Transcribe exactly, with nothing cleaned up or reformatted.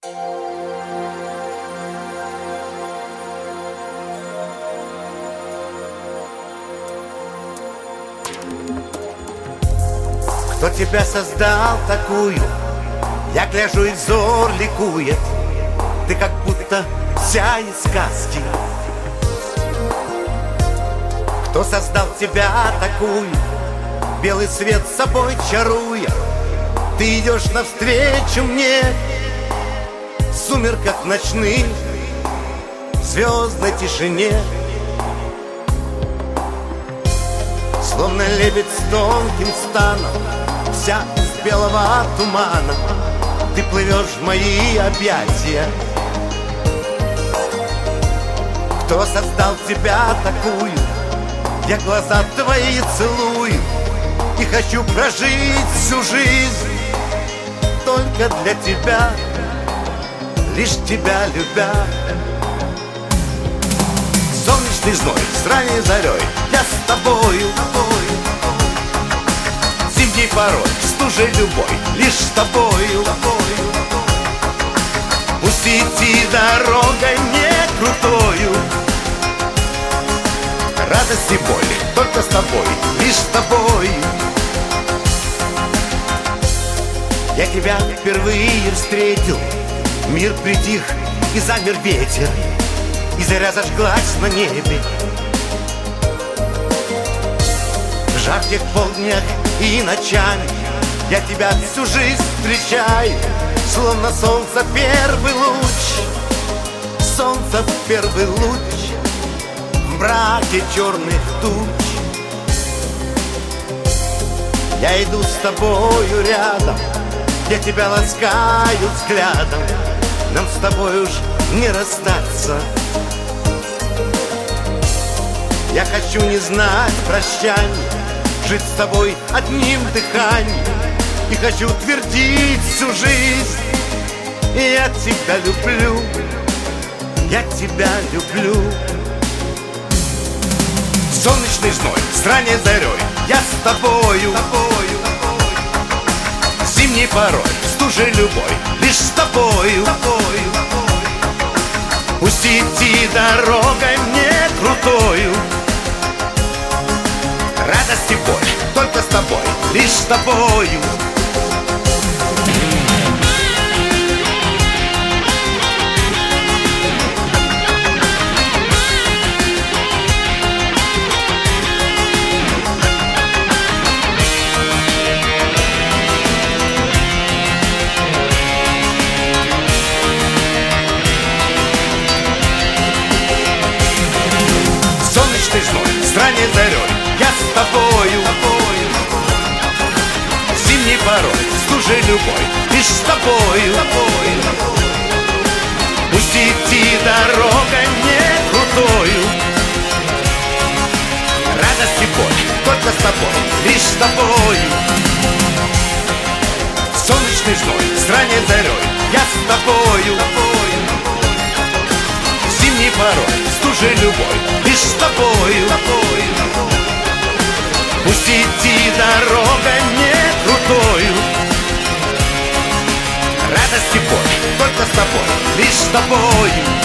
Кто тебя создал такую? Я гляжу, и взор ликует. Ты как будто вся из сказки. Кто создал тебя такую? Белый свет с собой чаруя, ты идешь навстречу мне в сумерках ночных, в звездной тишине. Словно лебедь с тонким станом, вся из белого тумана, ты плывешь в мои объятия. Кто создал тебя такую? Я глаза твои целую и хочу прожить всю жизнь только для тебя, лишь тебя любя. Солнечный зной с ранней зарей, я с тобою. Зимний порой, стужей любой, лишь с тобою. Пусть идти дорогой не крутою, радость и боль только с тобой, лишь с тобой. Я тебя впервые встретил, мир притих и замер ветер, и заря зажглась на небе. В жарких полднях и ночами я тебя всю жизнь встречаю, словно солнце первый луч, солнце первый луч в мраке черных туч. Я иду с тобою рядом, я тебя ласкаю взглядом, нам с тобой уж не расстаться. Я хочу не знать прощаний, жить с тобой одним дыханием, и хочу твердить всю жизнь: я тебя люблю, я тебя люблю. Солнечный зной с ранней зарей, я с тобою. Зимний порой, стужей любой, лишь с тобою. Пусть идти дорогой не крутою, радость и боль только с тобой, лишь с тобою. Солнечный зной с ранней зарей, я с тобою. Зимний порой, стужей любой, лишь с тобою. Пусть идти дорогой не крутою, радость и боль только с тобой, лишь с тобою. Солнечный зной с ранней зарей, я с тобою. Зимний порой, стужей любой, лишь с тобою. Пусть идти дорогой не крутою, радость и боль только с тобой, лишь с тобою.